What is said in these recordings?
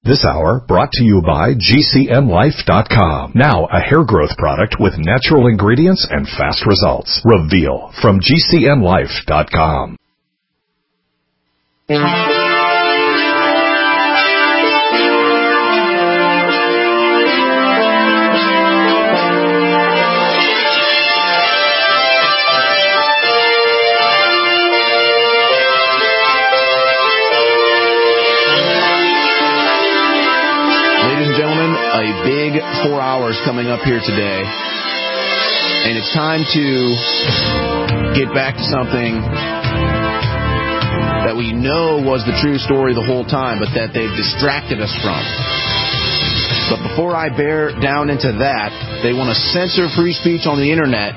This hour brought to you by GCNlife.com. Now a hair growth product with natural ingredients and fast results. Reveal from GCNlife.com. A big 4 hours coming up here today, and it's time to get back to something that we know was the true story the whole time, but that they've distracted us from. But before I bear down into that, they want to censor free speech on the internet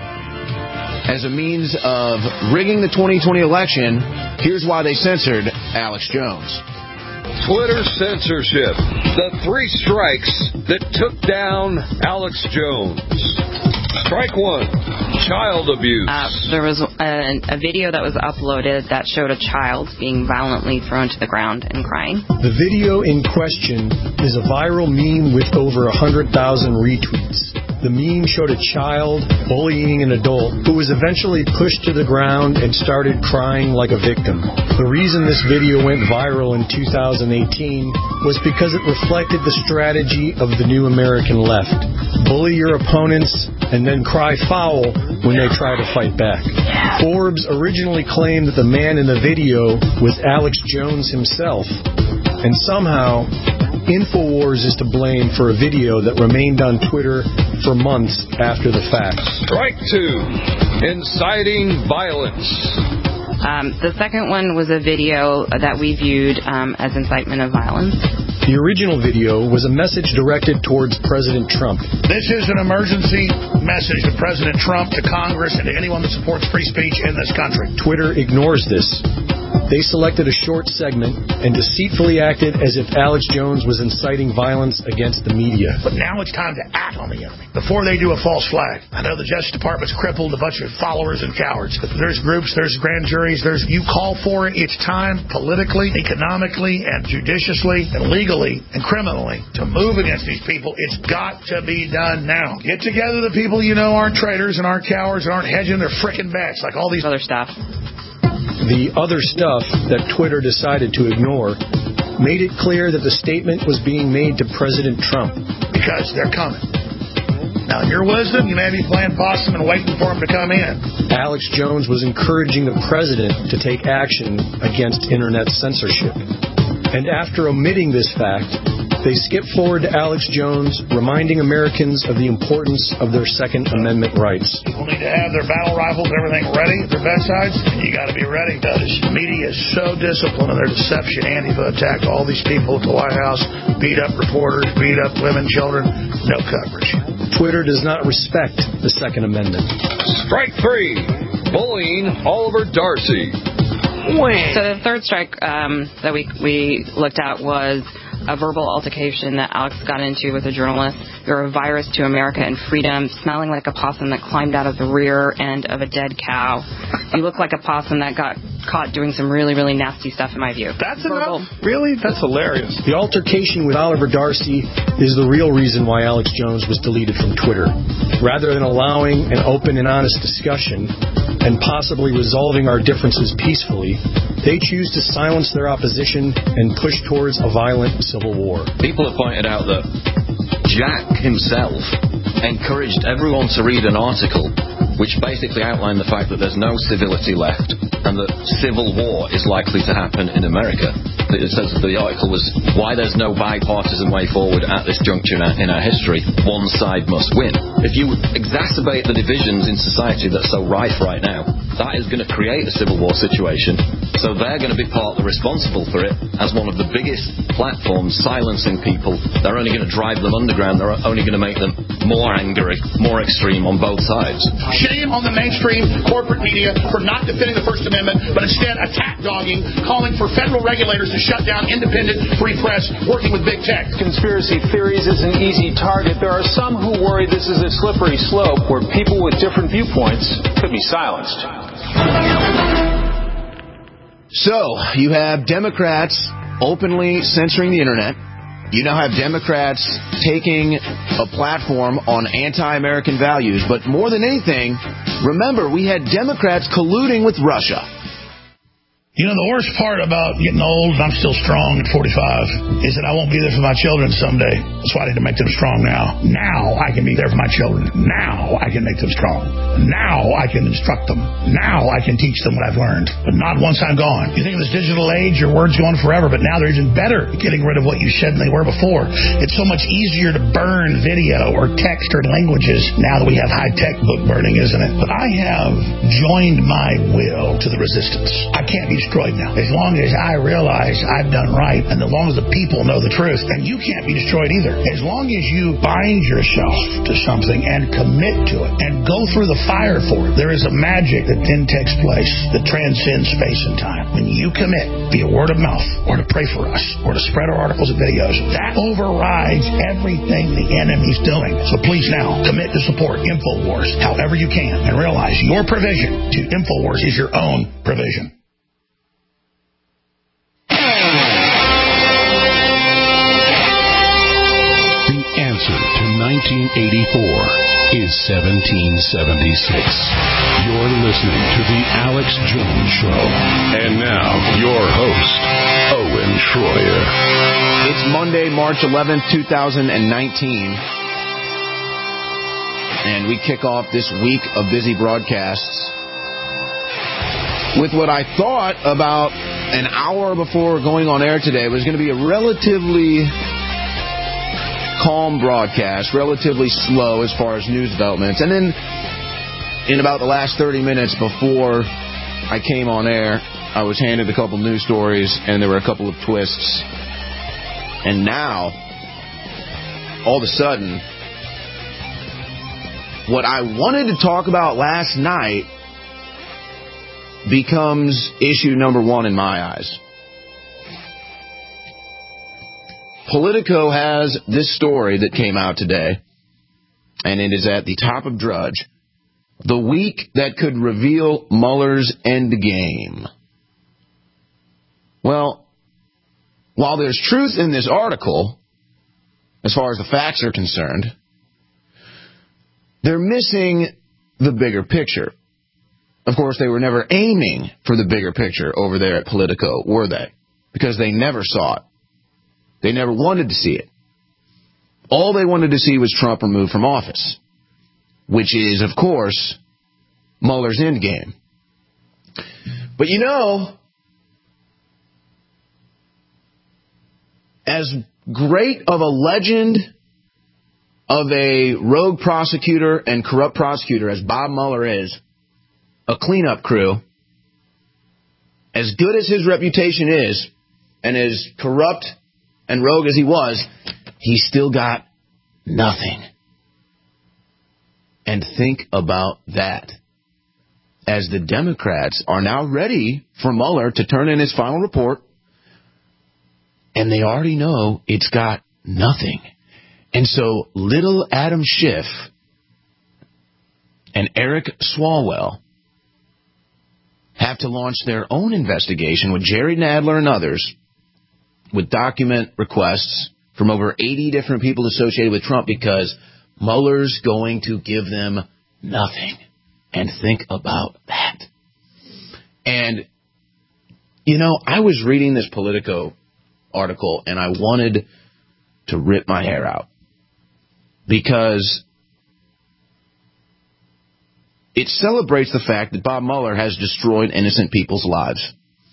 as a means of rigging the 2020 election. Here's why they censored Alex Jones. Twitter censorship. The 3 strikes that took down Alex Jones. Strike 1, child abuse. There was a video that was uploaded that showed a child being violently thrown to the ground and crying. The video in question is a viral meme with over 100,000 retweets. The meme showed a child bullying an adult who was eventually pushed to the ground and started crying like a victim. The reason this video went viral in 2018 was because it reflected the strategy of the new American left. Bully your opponents and then cry foul when they try to fight back. Forbes originally claimed that the man in the video was Alex Jones himself, and somehow InfoWars is to blame for a video that remained on Twitter for months after the fact. Strike 2, inciting violence. The second one was a video that we viewed as incitement of violence. The original video was a message directed towards President Trump. This is an emergency message to President Trump, to Congress, and to anyone that supports free speech in this country. Twitter ignores this. They selected a short segment and deceitfully acted as if Alex Jones was inciting violence against the media. But now it's time to act on the enemy before they do a false flag. I know the Justice Department's crippled a bunch of followers and cowards. There's groups, there's grand juries, you call for it. It's time politically, economically, and judiciously, and legally, and criminally to move against these people. It's got to be done now. Get together the people you know aren't traitors and aren't cowards and aren't hedging their frickin' bets like all these other stuff. The other stuff that Twitter decided to ignore made it clear that the statement was being made to President Trump. Because they're coming. Now, in your wisdom, you may be playing possum and waiting for him to come in. Alex Jones was encouraging the president to take action against internet censorship. And after omitting this fact, they skipped forward to Alex Jones, reminding Americans of the importance of their Second Amendment rights. People need to have their battle rifles, everything ready at their bedsides, and you got to be ready. The media is so disciplined in their deception. Antifa attacked all these people at the White House, beat up reporters, beat up women, children, no coverage. Twitter does not respect the Second Amendment. Strike 3, bullying Oliver Darcy. So the third strike that we looked at was a verbal altercation that Alex got into with a journalist. You're a virus to America and freedom, smelling like a possum that climbed out of the rear end of a dead cow. You look like a possum that got caught doing some really, really nasty stuff, in my view. That's enough? Really? That's hilarious. The altercation with Oliver Darcy is the real reason why Alex Jones was deleted from Twitter. Rather than allowing an open and honest discussion and possibly resolving our differences peacefully, they choose to silence their opposition and push towards a violent civil war. People have pointed out that Jack himself encouraged everyone to read an article which basically outlined the fact that there's no civility left and that civil war is likely to happen in America. It says the article was why there's no bipartisan way forward at this juncture in our history. One side must win. If you exacerbate the divisions in society that's so rife right now, that is going to create a civil war situation. So they're going to be partly responsible for it as one of the biggest platforms silencing people. They're only going to drive them underground. They're only going to make them more angry, more extreme on both sides. Shame on the mainstream corporate media for not defending the First Amendment, but instead attack-dogging, calling for federal regulators to shut down independent free press working with big tech. Conspiracy theories is an easy target. There are some who worry this is a slippery slope where people with different viewpoints could be silenced. So, you have Democrats openly censoring the internet, You now have Democrats taking a platform on anti-American values. But more than anything, remember, we had Democrats colluding with Russia. You know, the worst part about getting old, and I'm still strong at 45, is that I won't be there for my children someday. That's why I need to make them strong now. Now I can be there for my children. Now I can make them strong. Now I can instruct them. Now I can teach them what I've learned. But not once I'm gone. You think of this digital age, your word's going forever, but now they're even better at getting rid of what you said than they were before. It's so much easier to burn video or text or languages now that we have high-tech book burning, isn't it? But I have joined my will to the resistance. I can't be destroyed now. As long as I realize I've done right, and as long as the people know the truth, and you can't be destroyed either. As long as you bind yourself to something and commit to it and go through the fire for it, there is a magic that then takes place that transcends space and time. When you commit via word of mouth, or to pray for us, or to spread our articles and videos, that overrides everything the enemy's doing. So please now, commit to support InfoWars however you can, and realize your provision to InfoWars is your own provision. Answer to 1984 is 1776. You're listening to The Alex Jones Show. And now, your host, Owen Schroyer. It's Monday, March 11th, 2019. And we kick off this week of busy broadcasts with what I thought about an hour before going on air today was going to be a relatively calm broadcast, relatively slow as far as news developments. And then in about the last 30 minutes before I came on air, I was handed a couple news stories, and there were a couple of twists. And now, all of a sudden, what I wanted to talk about last night becomes issue number one in my eyes. Politico has this story that came out today, and it is at the top of Drudge. The week that could reveal Mueller's endgame. Well, while there's truth in this article, as far as the facts are concerned, they're missing the bigger picture. Of course, they were never aiming for the bigger picture over there at Politico, were they? Because they never saw it. They never wanted to see it. All they wanted to see was Trump removed from office, which is, of course, Mueller's endgame. But you know, as great of a legend of a rogue prosecutor and corrupt prosecutor as Bob Mueller is, a cleanup crew, as good as his reputation is, and as corrupt and rogue as he was, he still got nothing. And think about that. As the Democrats are now ready for Mueller to turn in his final report, and they already know it's got nothing. And so little Adam Schiff and Eric Swalwell have to launch their own investigation with Jerry Nadler and others, with document requests from over 80 different people associated with Trump, because Mueller's going to give them nothing. And think about that. And, you know, I was reading this Politico article, and I wanted to rip my hair out, because it celebrates the fact that Bob Mueller has destroyed innocent people's lives.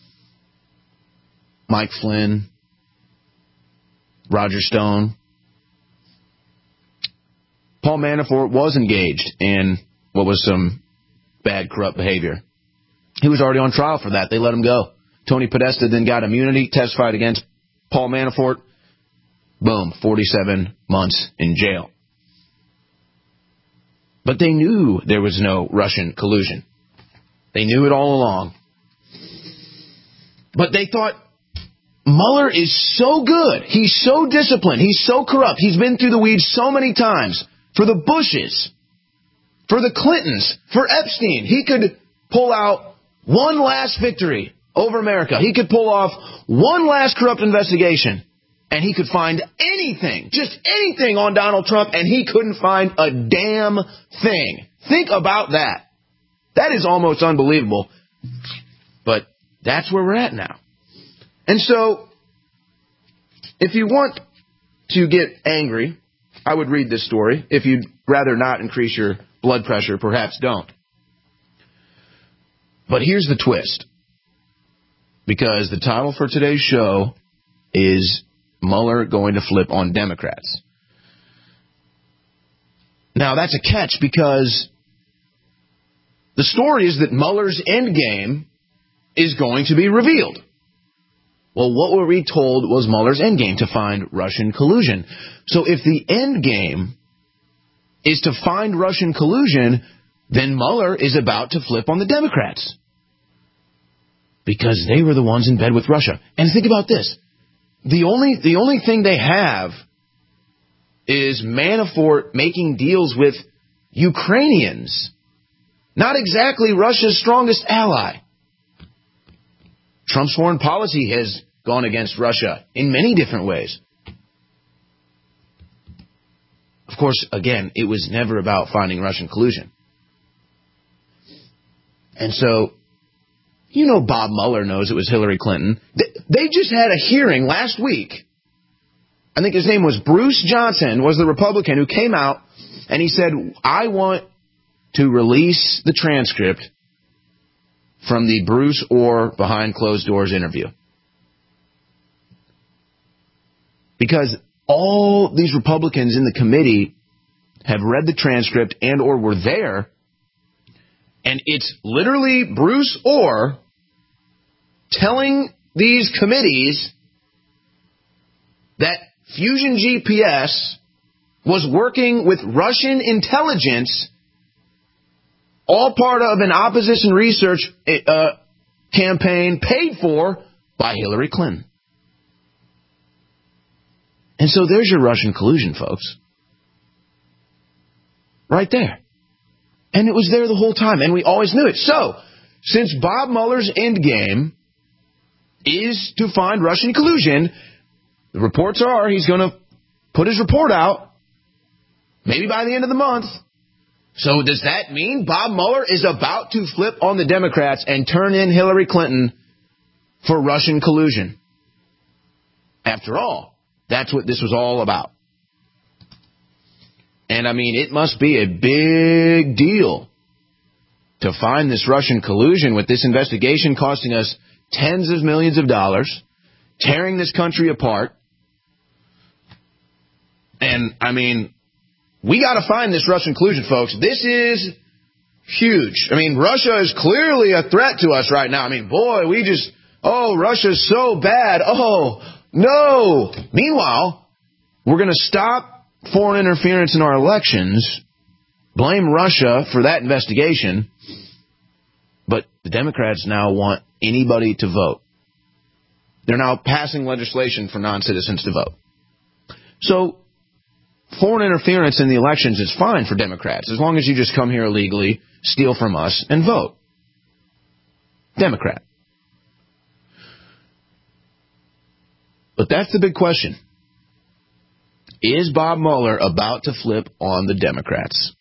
Mike Flynn, Roger Stone. Paul Manafort was engaged in what was some bad, corrupt behavior. He was already on trial for that. They let him go. Tony Podesta then got immunity, testified against Paul Manafort. Boom, 47 months in jail. But they knew there was no Russian collusion. They knew it all along. But they thought, Mueller is so good. He's so disciplined. He's so corrupt. He's been through the weeds so many times. For the Bushes, for the Clintons, for Epstein, he could pull out one last victory over America. He could pull off one last corrupt investigation, And he could find anything, just anything on Donald Trump, and he couldn't find a damn thing. Think about that. That is almost unbelievable. But that's where we're at now. And so, if you want to get angry, I would read this story. If you'd rather not increase your blood pressure, perhaps don't. But here's the twist. Because the title for today's show is Mueller going to flip on Democrats. Now, that's a catch because the story is that Mueller's endgame is going to be revealed. Well, what were we told was Mueller's endgame? To find Russian collusion. So if the endgame is to find Russian collusion, then Mueller is about to flip on the Democrats. Because they were the ones in bed with Russia. And think about this. The only thing they have is Manafort making deals with Ukrainians. Not exactly Russia's strongest ally. Trump's foreign policy has gone against Russia in many different ways. Of course, again, it was never about finding Russian collusion. And so, you know, Bob Mueller knows it was Hillary Clinton. They just had a hearing last week. I think his name was Bruce Johnson, was the Republican who came out and he said, I want to release the transcript from the Bruce Orr behind closed doors interview. Because all these Republicans in the committee have read the transcript and or were there, and it's literally Bruce Orr telling these committees that Fusion GPS was working with Russian intelligence, all part of an opposition research campaign paid for by Hillary Clinton. And so there's your Russian collusion, folks. Right there. And it was there the whole time, and we always knew it. So, since Bob Mueller's endgame is to find Russian collusion, the reports are he's going to put his report out, maybe by the end of the month. So does that mean Bob Mueller is about to flip on the Democrats and turn in Hillary Clinton for Russian collusion? After all, that's what this was all about. And I mean, it must be a big deal to find this Russian collusion with this investigation costing us tens of millions of dollars, tearing this country apart. And I mean, we got to find this Russian collusion, folks. This is huge. I mean, Russia is clearly a threat to us right now. I mean, boy, Russia's so bad. Oh, no. Meanwhile, we're going to stop foreign interference in our elections, blame Russia for that investigation, but the Democrats now want anybody to vote. They're now passing legislation for non-citizens to vote. So, foreign interference in the elections is fine for Democrats, as long as you just come here illegally, steal from us, and vote. Democrat. But that's the big question. Is Bob Mueller about to flip on the Democrats?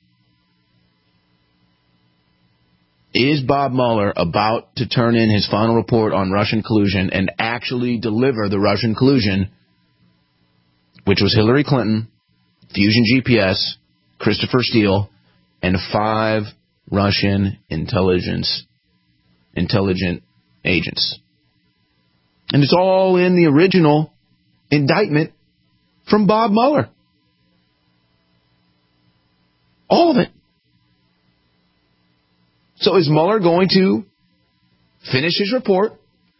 Is Bob Mueller about to turn in his final report on Russian collusion and actually deliver the Russian collusion, which was Hillary Clinton, Fusion GPS, Christopher Steele, and 5 Russian intelligent agents? And it's all in the original indictment from Bob Mueller. All of it. So is Mueller going to finish his report,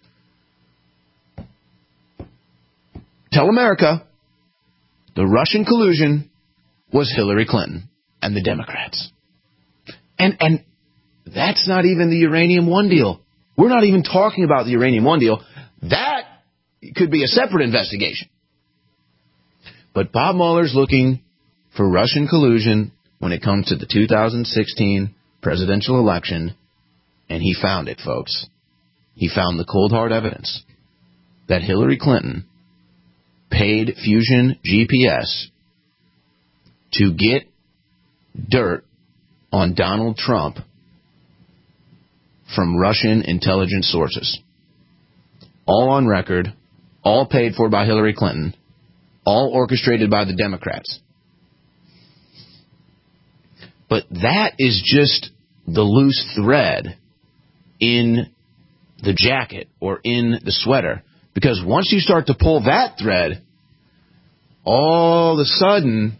tell America the Russian collusion was Hillary Clinton and the Democrats? And that's not even the Uranium One deal. We're not even talking about the Uranium One deal. That could be a separate investigation. But Bob Mueller's looking for Russian collusion when it comes to the 2016 presidential election, and he found it, folks. He found the cold hard evidence that Hillary Clinton paid Fusion GPS to get dirt on Donald Trump from Russian intelligence sources. All on record, all paid for by Hillary Clinton, all orchestrated by the Democrats. But that is just the loose thread in the jacket or in the sweater. Because once you start to pull that thread, all of a sudden,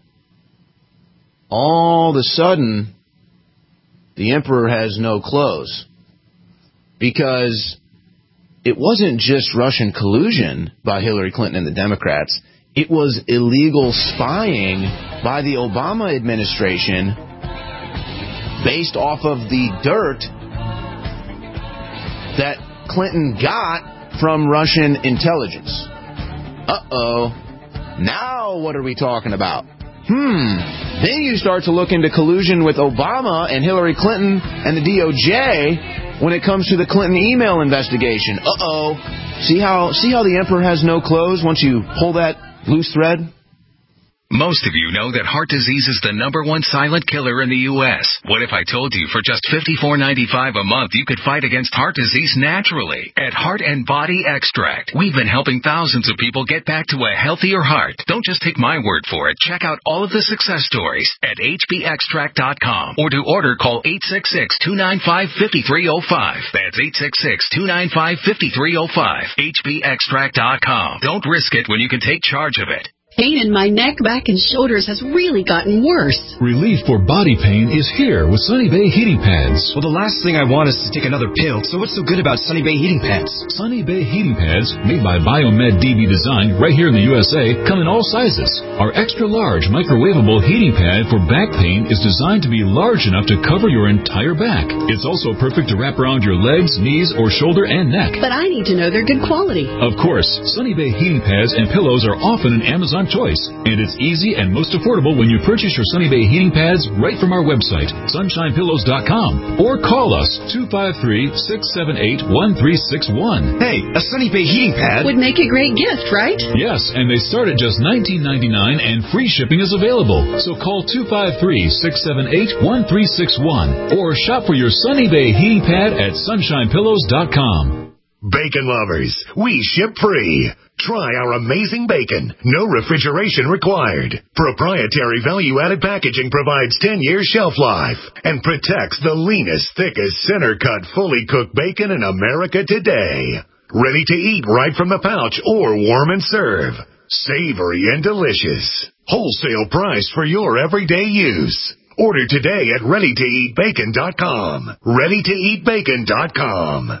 the emperor has no clothes. Because it wasn't just Russian collusion by Hillary Clinton and the Democrats. It was illegal spying by the Obama administration based off of the dirt that Clinton got from Russian intelligence. Now what are we talking about? Then you start to look into collusion with Obama and Hillary Clinton and the DOJ when it comes to the Clinton email investigation. See how the emperor has no clothes once you pull that loose thread? Most of you know that heart disease is the #1 silent killer in the U.S. What if I told you for just $54.95 a month you could fight against heart disease naturally at Heart and Body Extract? We've been helping thousands of people get back to a healthier heart. Don't just take my word for it. Check out all of the success stories at hbextract.com, or to order, call 866-295-5305. That's 866-295-5305. hbextract.com. Don't risk it when you can take charge of it. Pain in my neck, back, and shoulders has really gotten worse. Relief for body pain is here with Sunny Bay Heating Pads. Well, the last thing I want is to take another pill, so what's so good about Sunny Bay Heating Pads? Sunny Bay Heating Pads, made by Biomed DB Design right here in the USA, come in all sizes. Our extra large microwavable heating pad for back pain is designed to be large enough to cover your entire back. It's also perfect to wrap around your legs, knees, or shoulder and neck. But I need to know they're good quality. Of course, Sunny Bay Heating Pads and pillows are often an Amazon choice, and it's easy and most affordable when you purchase your Sunny Bay heating pads right from our website, sunshinepillows.com, or call us 253-678-1361. Hey, a Sunny Bay heating pad would make a great gift, right? Yes, and they start at just $19.99 and free shipping is available. So call 253-678-1361 or shop for your Sunny Bay heating pad at sunshinepillows.com. Bacon lovers, we ship free. Try our amazing bacon. No refrigeration required. Proprietary value-added packaging provides 10 years shelf life and protects the leanest, thickest, center-cut, fully cooked bacon in America today. Ready to eat right from the pouch or warm and serve. Savory and delicious. Wholesale price for your everyday use. Order today at ReadyToEatBacon.com. ReadyToEatBacon.com.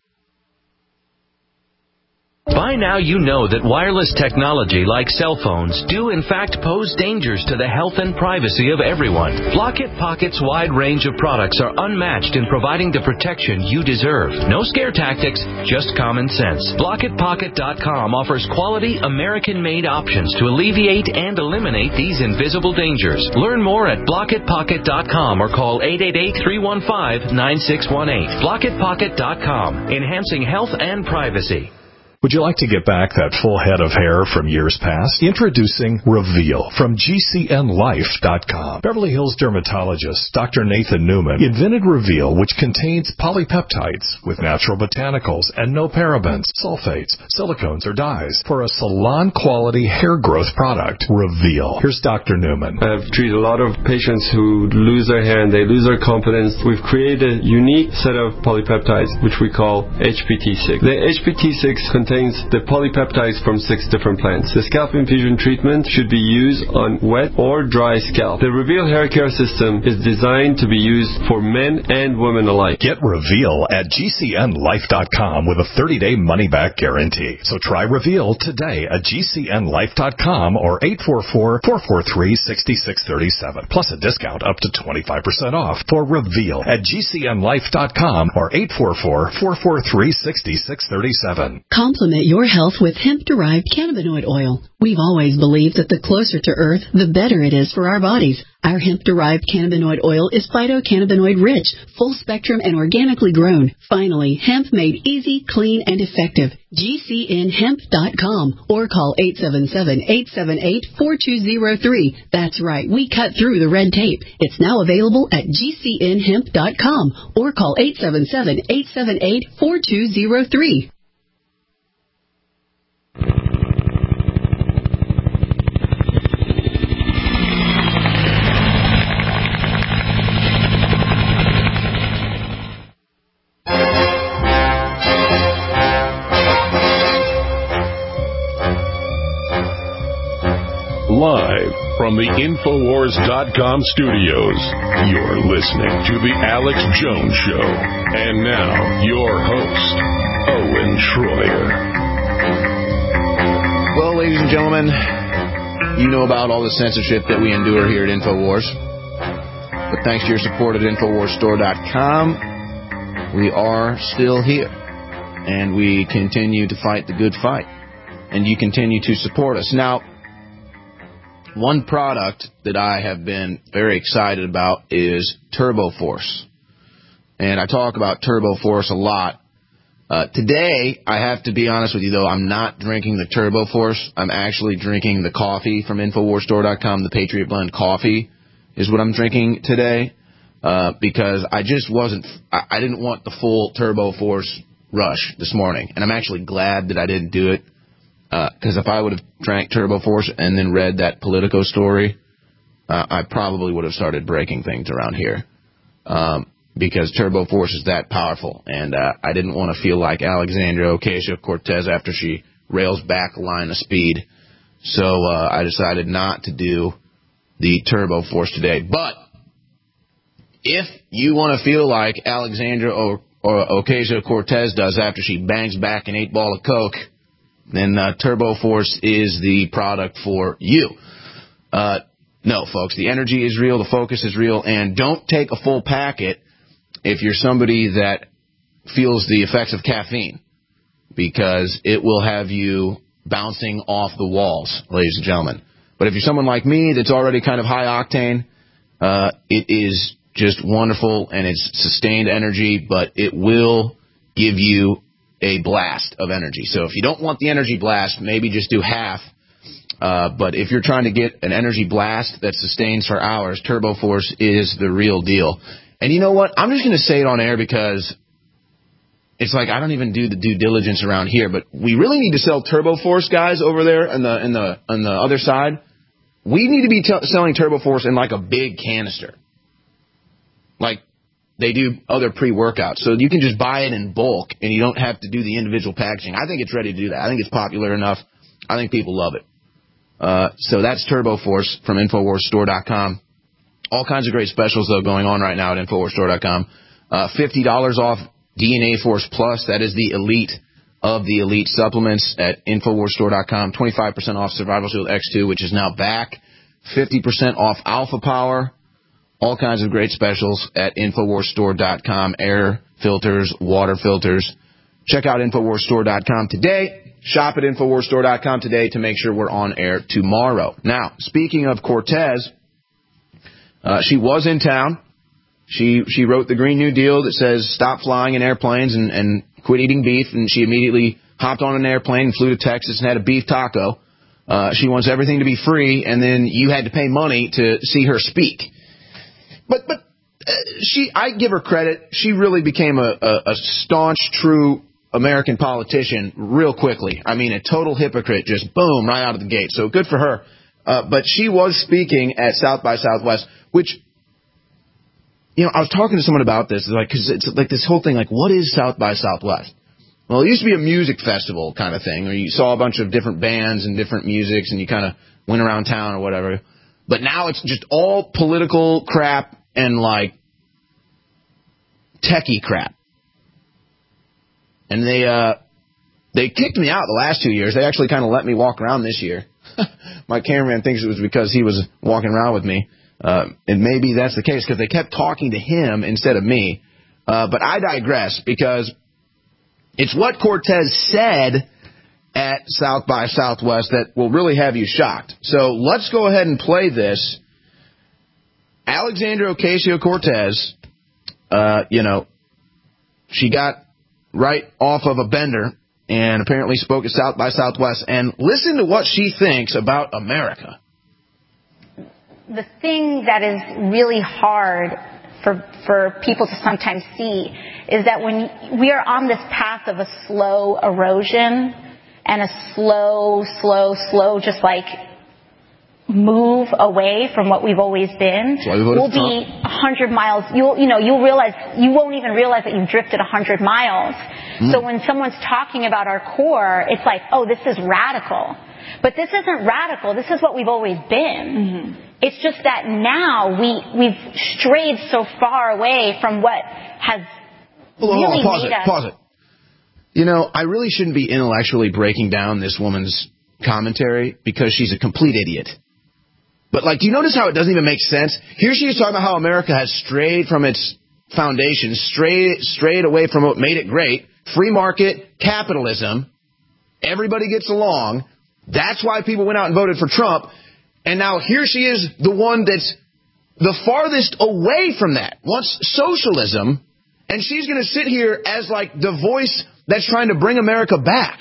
By now you know that wireless technology like cell phones do in fact pose dangers to the health and privacy of everyone. Block-It Pocket's wide range of products are unmatched in providing the protection you deserve. No scare tactics, just common sense. BlockItPocket.com offers quality American-made options to alleviate and eliminate these invisible dangers. Learn more at BlockItPocket.com or call 888-315-9618. BlockItPocket.com, enhancing health and privacy. Would you like to get back that full head of hair from years past? Introducing Reveal from GCNLife.com. Beverly Hills dermatologist Dr. Nathan Newman invented Reveal, which contains polypeptides with natural botanicals and no parabens, sulfates, silicones, or dyes for a salon-quality hair growth product. Reveal. Here's Dr. Newman. I've treated a lot of patients who lose their hair and they lose their confidence. We've created a unique set of polypeptides, which we call HPT6. The HPT6 contains the polypeptides from 6 different plants. The scalp infusion treatment should be used on wet or dry scalp. The Reveal hair care system is designed to be used for men and women alike. Get Reveal at GCNLife.com with a 30-day money-back guarantee. So try Reveal today at GCNLife.com or 844-443-6637. Plus a discount up to 25% off for Reveal at GCNLife.com or 844-443-6637. Supplement your health with hemp-derived cannabinoid oil. We've always believed that the closer to Earth, the better it is for our bodies. Our hemp-derived cannabinoid oil is phytocannabinoid rich, full spectrum, and organically grown. Finally, hemp made easy, clean, and effective. GCNhemp.com or call 877-878-4203. That's right, we cut through the red tape. It's now available at GCNhemp.com or call 877-878-4203. Live from the Infowars.com studios, you're listening to The Alex Jones Show. And now, your host, Owen Schroyer. Well, ladies and gentlemen, you know about all the censorship that we endure here at Infowars. But thanks to your support at InfoWarsStore.com, we are still here. And we continue to fight the good fight. And you continue to support us. Now, one product that I have been very excited about is TurboForce. And I talk about TurboForce a lot. Today, I have to be honest with you, though, I'm not drinking the TurboForce. I'm actually drinking the coffee from InfoWarsStore.com. The Patriot Blend coffee is what I'm drinking today because I just I didn't want the full TurboForce rush this morning. And I'm actually glad that I didn't do it. Because if I would have drank TurboForce and then read that Politico story, I probably would have started breaking things around here. Because TurboForce is that powerful. And I didn't want to feel like Alexandria Ocasio-Cortez after she rails back a line of speed. So I decided not to do the TurboForce today. But if you want to feel like Alexandria Ocasio-Cortez does after she bangs back an 8-ball of Coke, then TurboForce is the product for you. No, folks, the energy is real, the focus is real, and don't take a full packet if you're somebody that feels the effects of caffeine, because it will have you bouncing off the walls, ladies and gentlemen. But if you're someone like me that's already kind of high octane, it is just wonderful, and it's sustained energy, but it will give you a blast of energy. So if you don't want the energy blast, maybe just do half. But if you're trying to get an energy blast that sustains for hours, TurboForce is the real deal. And you know what? I'm just going to say it on air because it's like I don't even do the due diligence around here. But we really need to sell TurboForce, guys, over there on the other side. We need to be selling TurboForce in like a big canister, like they do other pre-workouts. So you can just buy it in bulk, and you don't have to do the individual packaging. I think it's ready to do that. I think it's popular enough. I think people love it. So that's TurboForce from InfoWarsStore.com. All kinds of great specials, though, going on right now at InfoWarsStore.com. $50 off DNA Force Plus. That is the elite of the elite supplements at InfoWarsStore.com. 25% off Survival Shield X2, which is now back. 50% off Alpha Power. All kinds of great specials at InfoWarsStore.com. Air filters, water filters. Check out InfoWarsStore.com today. Shop at InfoWarsStore.com today to make sure we're on air tomorrow. Now, speaking of Cortez, she was in town. She wrote the Green New Deal that says stop flying in airplanes and quit eating beef, and she immediately hopped on an airplane and flew to Texas and had a beef taco. She wants everything to be free, and then you had to pay money to see her speak. But I give her credit. She really became a staunch, true American politician real quickly. I mean, a total hypocrite, just boom, right out of the gate. So good for her. But she was speaking at South by Southwest, which, you know, I was talking to someone about this, like, because it's like this whole thing, like, what is South by Southwest? Well, it used to be a music festival kind of thing, where you saw a bunch of different bands and different musics, and you kind of went around town or whatever. But now it's just all political crap and, like, techie crap. And they kicked me out the last 2 years. They actually kind of let me walk around this year. My cameraman thinks it was because he was walking around with me. And maybe that's the case because they kept talking to him instead of me. But I digress because it's what Cortez said at South by Southwest that will really have you shocked. So let's go ahead and play this. Alexandria Ocasio-Cortez, she got right off of a bender and apparently spoke at South by Southwest. And listen to what she thinks about America. The thing that is really hard for people to sometimes see is that when we are on this path of a slow erosion and a slow, just like move away from what we've always been, we'll be 100 miles. You'll realize, you won't even realize that you've drifted 100 miles. So when someone's talking about our core, it's like, oh, this is radical. But this isn't radical. This is what we've always been. It's just that now we've strayed so far away from what has really made us. Pause it. I really shouldn't be intellectually breaking down this woman's commentary because she's a complete idiot. But, do you notice how it doesn't even make sense? Here she is talking about how America has strayed from its foundations, strayed away from what made it great. Free market, capitalism, everybody gets along. That's why people went out and voted for Trump. And now here she is, the one that's the farthest away from that, wants socialism, and she's going to sit here as, the voice that's trying to bring America back.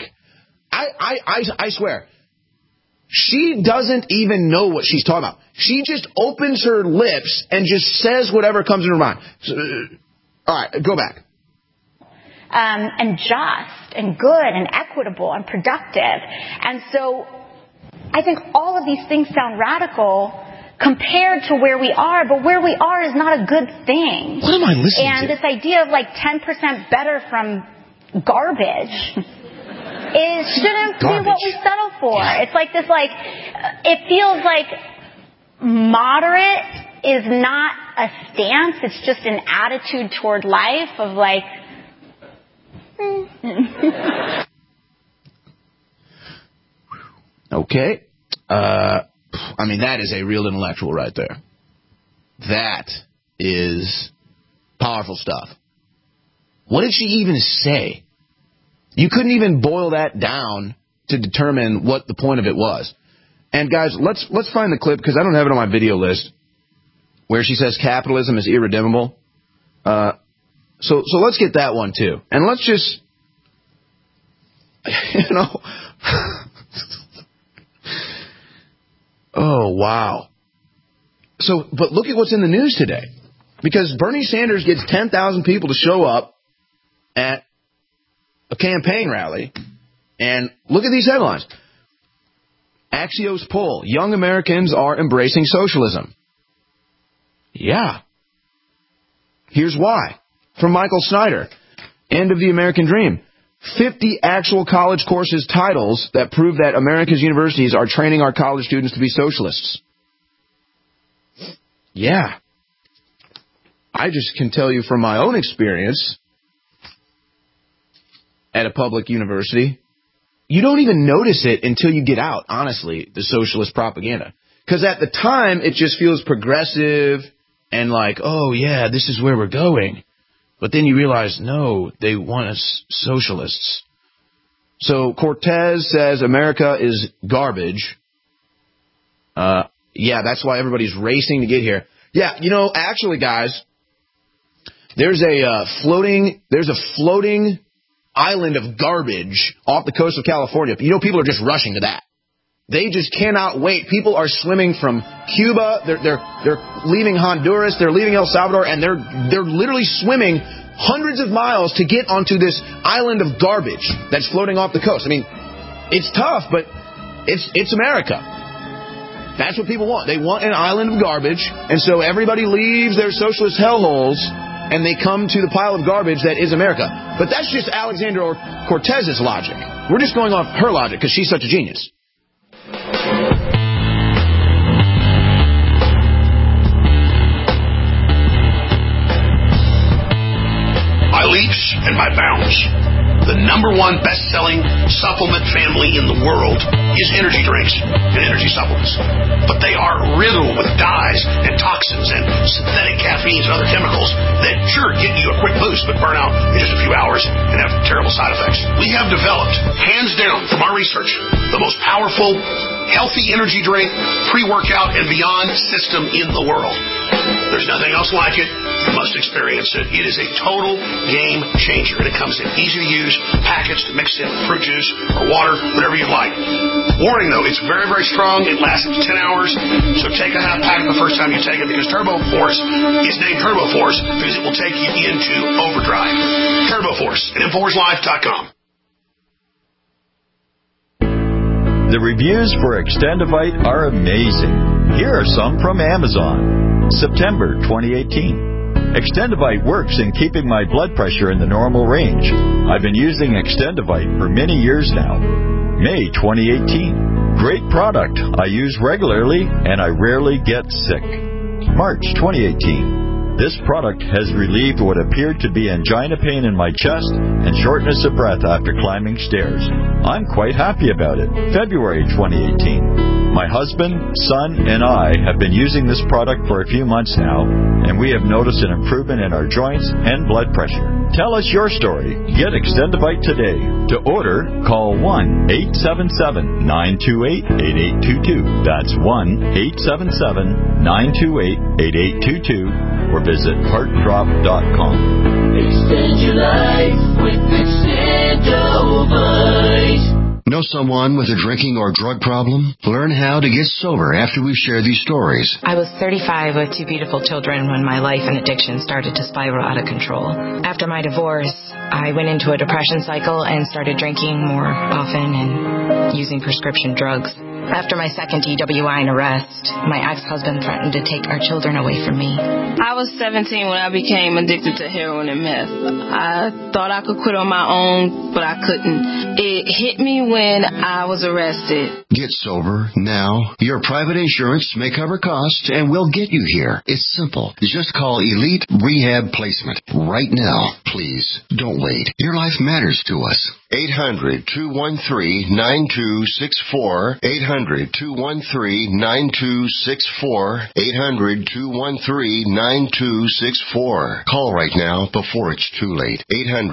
I swear. She doesn't even know what she's talking about. She just opens her lips and just says whatever comes in her mind. So, all right, go back. And just and good and equitable and productive. And so I think all of these things sound radical compared to where we are, but where we are is not a good thing. What am I listening to? And this idea of 10% better from garbage shouldn't be what we settle for. It's this it feels like moderate is not a stance, it's just an attitude toward life of Okay. That is a real intellectual right there. That is powerful stuff. What did she even say? You couldn't even boil that down to determine what the point of it was. And guys, let's find the clip, because I don't have it on my video list, where she says capitalism is irredeemable. So let's get that one too. And let's just, oh, wow. But look at what's in the news today. Because Bernie Sanders gets 10,000 people to show up at a campaign rally, and look at these headlines. Axios poll, young Americans are embracing socialism. Yeah. Here's why. From Michael Snyder, End of the American Dream. 50 actual college courses titles that prove that America's universities are training our college students to be socialists. Yeah. I just can tell you from my own experience at a public university, you don't even notice it until you get out, honestly, the socialist propaganda. Because at the time, it just feels progressive and oh, yeah, this is where we're going. But then you realize, no, they want us socialists. So Cortez says America is garbage. Yeah, that's why everybody's racing to get here. Yeah, actually, guys, there's a floating island of garbage off the coast of California. People are just rushing to that. They just cannot wait. People are swimming from Cuba. They're leaving Honduras. They're leaving El Salvador, and they're literally swimming hundreds of miles to get onto this island of garbage that's floating off the coast. It's tough, but it's America. That's what people want. They want an island of garbage, and so everybody leaves their socialist hellholes, and they come to the pile of garbage that is America. But that's just Alexandria Cortez's logic. We're just going off her logic because she's such a genius. By leaps and by bounds, the number one best-selling supplement family in the world is energy drinks and energy supplements. But they are riddled with dyes and toxins and synthetic caffeines and other chemicals that sure get you a quick boost but burn out in just a few hours and have terrible side effects. We have developed, hands down from our research, the most powerful, healthy energy drink, pre-workout, and beyond system in the world. There's nothing else like it. You must experience it. It is a total game changer, and it comes in easy to use packets to mix in fruit juice or water, whatever you like. Warning though, it's very, very strong. It lasts 10 hours, so take a half pack the first time you take it, because Turbo Force is named Turbo Force because it will take you into overdrive. Turbo Force at InfoWarsLife.com. The reviews for Extendivite are amazing. Here are some from Amazon. September 2018. Extendivite works in keeping my blood pressure in the normal range. I've been using Extendivite for many years now. May 2018. Great product. I use regularly and I rarely get sick. March 2018. This product has relieved what appeared to be angina pain in my chest and shortness of breath after climbing stairs. I'm quite happy about it. February 2018. My husband, son, and I have been using this product for a few months now, and we have noticed an improvement in our joints and blood pressure. Tell us your story. Get Extendivite today. To order, call 1-877-928-8822. That's 1-877-928-8822. Or visit heartdrop.com. Extend your life with Extendivite. Know someone with a drinking or drug problem? Learn how to get sober after we share these stories. I was 35 with 2 beautiful children when my life and addiction started to spiral out of control. After my divorce, I went into a depression cycle and started drinking more often and using prescription drugs. After my second DWI and arrest, my ex-husband threatened to take our children away from me. I was 17 when I became addicted to heroin and meth. I thought I could quit on my own, but I couldn't. It hit me when I was arrested. Get sober now. Your private insurance may cover costs and we'll get you here. It's simple. Just call Elite Rehab Placement right now. Please, don't wait. Your life matters to us. 800-213-9264. 800-213-9264. 800-213-9264. Call right now before it's too late.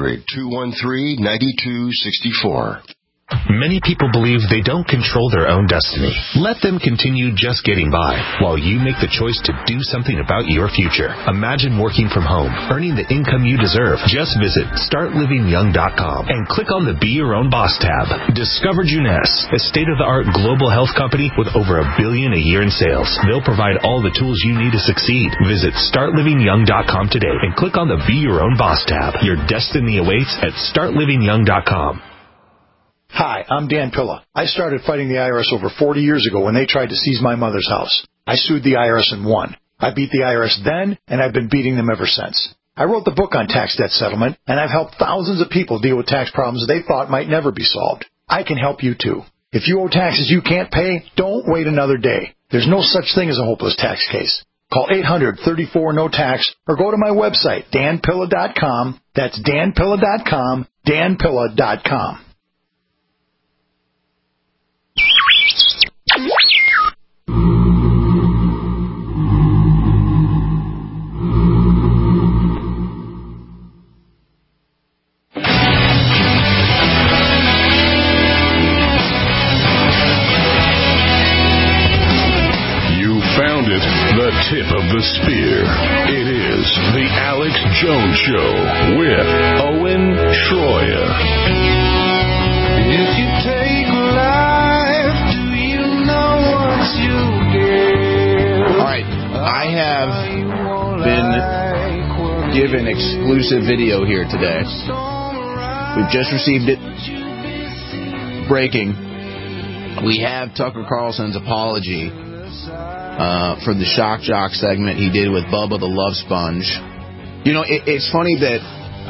800-213-9264. Many people believe they don't control their own destiny. Let them continue just getting by while you make the choice to do something about your future. Imagine working from home, earning the income you deserve. Just visit StartLivingYoung.com and click on the Be Your Own Boss tab. Discover Juness, a state-of-the-art global health company with over $1 billion a year in sales. They'll provide all the tools you need to succeed. Visit StartLivingYoung.com today and click on the Be Your Own Boss tab. Your destiny awaits at StartLivingYoung.com. Hi, I'm Dan Pilla. I started fighting the IRS over 40 years ago when they tried to seize my mother's house. I sued the IRS and won. I beat the IRS then, and I've been beating them ever since. I wrote the book on tax debt settlement, and I've helped thousands of people deal with tax problems they thought might never be solved. I can help you too. If you owe taxes you can't pay, don't wait another day. There's no such thing as a hopeless tax case. Call 800-34-NO-TAX or go to my website, danpilla.com. That's danpilla.com, danpilla.com. The tip of the spear. It is the Alex Jones Show with Owen Schroyer. If you take life, do you know what you get? All right, I have been given exclusive video here today. We've just received it. Breaking. We have Tucker Carlson's apology for the Shock Jock segment he did with Bubba the Love Sponge. You know, it's funny that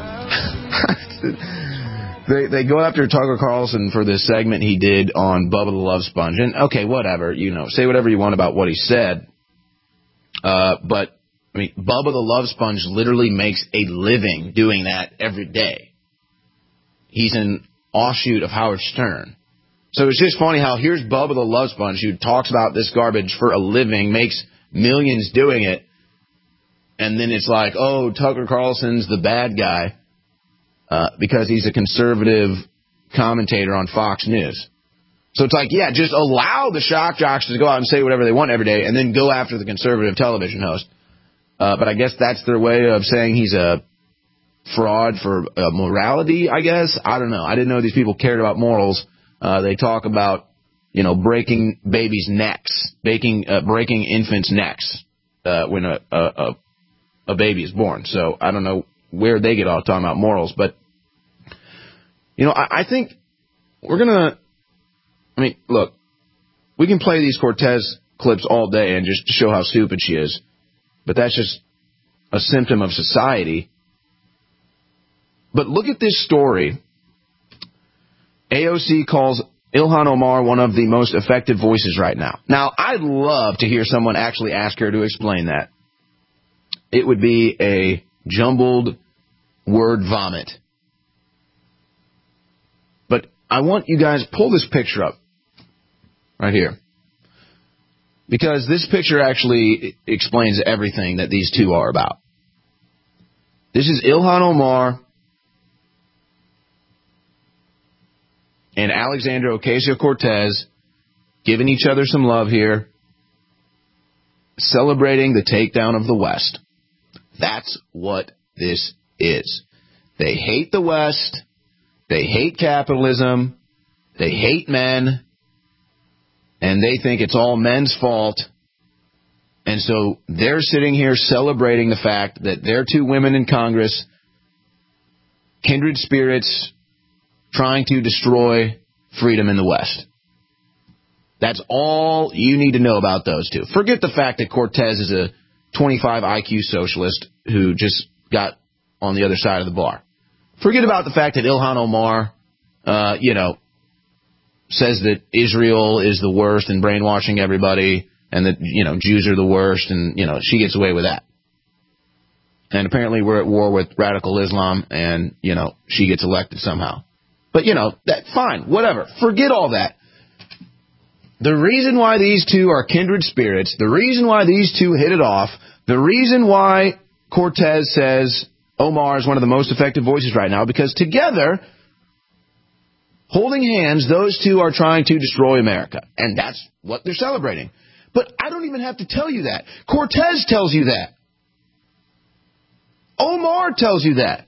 they go after Tucker Carlson for this segment he did on Bubba the Love Sponge. And, okay, whatever, you know, say whatever you want about what he said. But, I mean, Bubba the Love Sponge literally makes a living doing that every day. He's an offshoot of Howard Stern. So it's just funny how here's Bubba the Love Sponge who talks about this garbage for a living, makes millions doing it, And then it's like, oh, Tucker Carlson's the bad guy because he's a conservative commentator on Fox News. So it's like, yeah, just allow the shock jocks to go out and say whatever they want every day and then go after the conservative television host. But I guess that's their way of saying he's a fraud for morality, I guess. I don't know. I didn't know these people cared about morals. They talk about, breaking babies' necks, breaking infants' necks when a baby is born. So I don't know where they get off talking about morals. But, I think we're going to, look, we can play these Cortez clips all day and just show how stupid she is. But that's just a symptom of society. But look at this story. AOC calls Ilhan Omar one of the most effective voices right now. Now, I'd love to hear someone actually ask her to explain that. It would be a jumbled word vomit. But I want you guys, pull this picture up right here. Because this picture actually explains everything that these two are about. This is Ilhan Omar and Alexandria Ocasio-Cortez giving each other some love here, celebrating the takedown of the West. That's what this is. They hate the West. They hate capitalism. They hate men. And they think it's all men's fault. And so they're sitting here celebrating the fact that they're two women in Congress, kindred spirits, trying to destroy freedom in the West. That's all you need to know about those two. Forget the fact that Cortez is a 25 IQ socialist who just got on the other side of the bar. Forget about the fact that Ilhan Omar, says that Israel is the worst and brainwashing everybody and that, Jews are the worst and, she gets away with that. And apparently we're at war with radical Islam and, she gets elected somehow. But, that fine, whatever. Forget all that. The reason why these two are kindred spirits, the reason why these two hit it off, the reason why Cortez says Omar is one of the most effective voices right now, because together, holding hands, those two are trying to destroy America. And that's what they're celebrating. But I don't even have to tell you that. Cortez tells you that. Omar tells you that.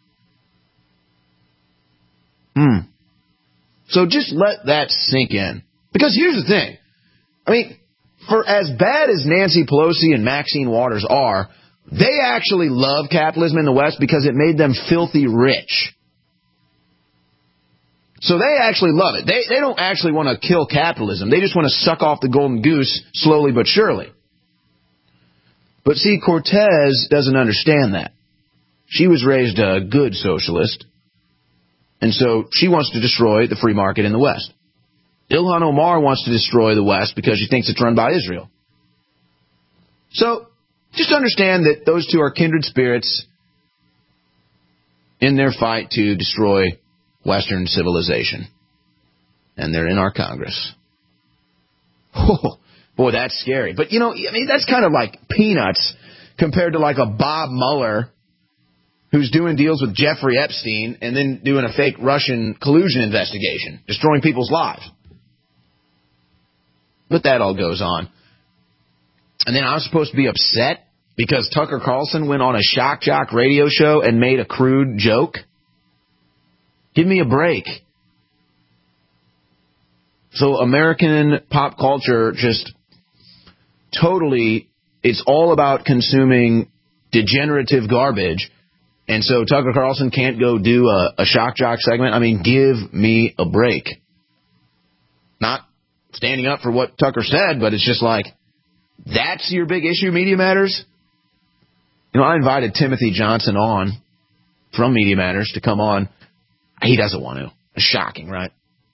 So just let that sink in. Because here's the thing. For as bad as Nancy Pelosi and Maxine Waters are, they actually love capitalism in the West because it made them filthy rich. So they actually love it. They don't actually want to kill capitalism. They just want to suck off the golden goose slowly but surely. But see, Cortez doesn't understand that. She was raised a good socialist. And so she wants to destroy the free market in the West. Ilhan Omar wants to destroy the West because she thinks it's run by Israel. So just understand that those two are kindred spirits in their fight to destroy Western civilization. And they're in our Congress. Oh, boy, that's scary. But, that's kind of like peanuts compared to like a Bob Mueller who's doing deals with Jeffrey Epstein and then doing a fake Russian collusion investigation, destroying people's lives. But that all goes on. And then I was supposed to be upset because Tucker Carlson went on a shock jock radio show and made a crude joke. Give me a break. So American pop culture just totally, it's all about consuming degenerative garbage. And so Tucker Carlson can't go do a shock jock segment. Give me a break. Not standing up for what Tucker said, but it's just like, that's your big issue, Media Matters? I invited Timothy Johnson on from Media Matters to come on. He doesn't want to. It's shocking, right?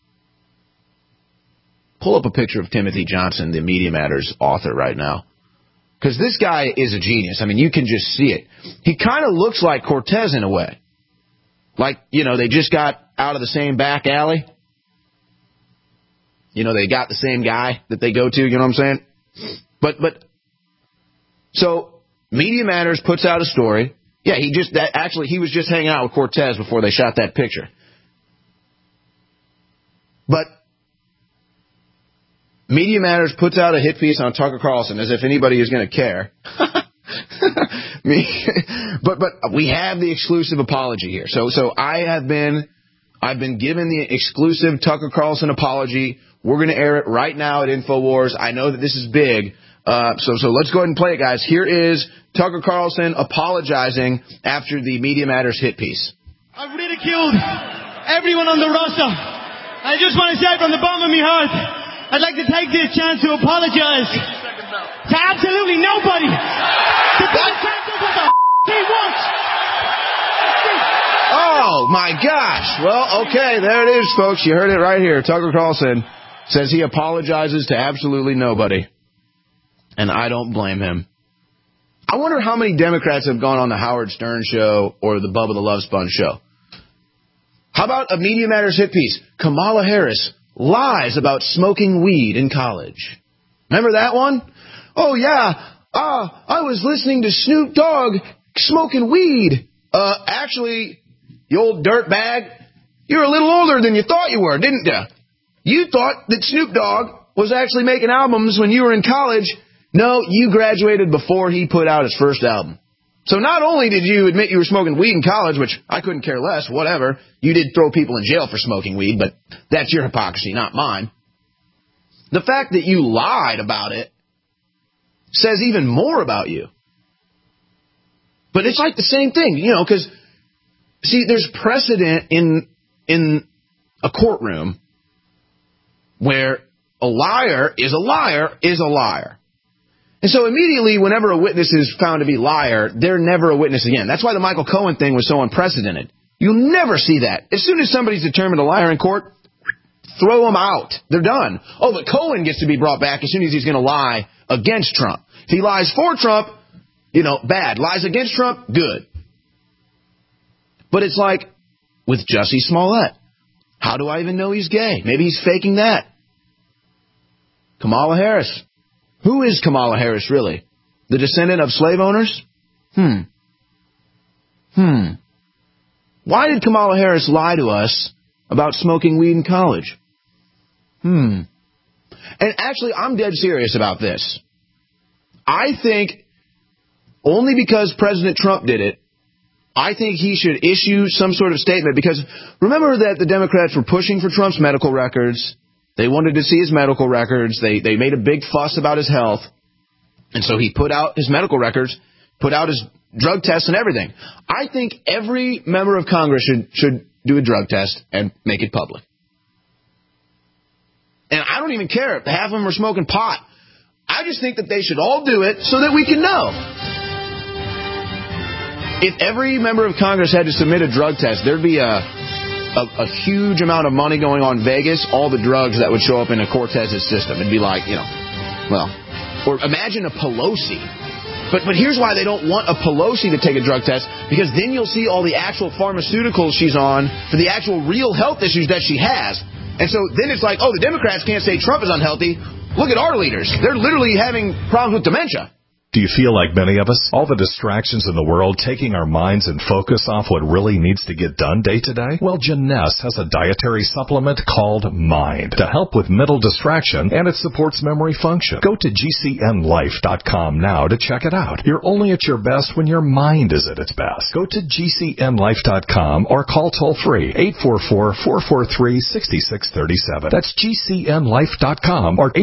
Pull up a picture of Timothy Johnson, the Media Matters author right now. Because this guy is a genius. You can just see it. He kind of looks like Cortez in a way. Like, they just got out of the same back alley. They got the same guy that they go to, you know what I'm saying? So Media Matters puts out a story. Yeah, he was just hanging out with Cortez before they shot that picture. But Media Matters puts out a hit piece on Tucker Carlson as if anybody is going to care. But we have the exclusive apology here. So I've been given the exclusive Tucker Carlson apology. We're going to air it right now at InfoWars. I know that this is big. So let's go ahead and play it, guys. Here is Tucker Carlson apologizing after the Media Matters hit piece. I've ridiculed everyone on the roster. I just want to say from the bottom of my heart, I'd like to take this chance to apologize to absolutely nobody. To Donald Trump does what the he wants. Oh, my gosh. Well, okay, there it is, folks. You heard it right here. Tucker Carlson says he apologizes to absolutely nobody. And I don't blame him. I wonder how many Democrats have gone on the Howard Stern show or the Bubba the Love Sponge show. How about a Media Matters hit piece? Kamala Harris lies about smoking weed in college. Remember that one? Oh, yeah. I was listening to Snoop Dogg smoking weed. Actually, you old dirtbag, you're a little older than you thought you were, didn't you? You thought that Snoop Dogg was actually making albums when you were in college. No, you graduated before he put out his first album. So not only did you admit you were smoking weed in college, which I couldn't care less, whatever, you did throw people in jail for smoking weed, but that's your hypocrisy, not mine. The fact that you lied about it says even more about you. But it's like the same thing, because, see, there's precedent in a courtroom where a liar is a liar is a liar. And so immediately, whenever a witness is found to be a liar, they're never a witness again. That's why the Michael Cohen thing was so unprecedented. You'll never see that. As soon as somebody's determined a liar in court, throw them out. They're done. Oh, but Cohen gets to be brought back as soon as he's going to lie against Trump. If he lies for Trump, bad. Lies against Trump, good. But it's like with Jussie Smollett. How do I even know he's gay? Maybe he's faking that. Kamala Harris. Who is Kamala Harris, really? The descendant of slave owners? Why did Kamala Harris lie to us about smoking weed in college? And actually, I'm dead serious about this. I think only because President Trump did it, I think he should issue some sort of statement. Because remember that the Democrats were pushing for Trump's medical records. They wanted to see his medical records. They made a big fuss about his health. And so he put out his medical records, put out his drug tests and everything. I think every member of Congress should do a drug test and make it public. And I don't even care if half of them are smoking pot. I just think that they should all do it so that we can know. If every member of Congress had to submit a drug test, there'd be a huge amount of money going on Vegas, all the drugs that would show up in a Cortez's system. It'd be like, or imagine a Pelosi. But here's why they don't want a Pelosi to take a drug test, because then you'll see all the actual pharmaceuticals she's on for the actual real health issues that she has. And so then it's like, oh, the Democrats can't say Trump is unhealthy. Look at our leaders. They're literally having problems with dementia. Do you feel like many of us? All the distractions in the world taking our minds and focus off what really needs to get done day to day? Well, Jeunesse has a dietary supplement called Mind to help with mental distraction, and it supports memory function. Go to GCNLife.com now to check it out. You're only at your best when your mind is at its best. Go to GCNLife.com or call toll-free 844-443-6637. That's GCNLife.com or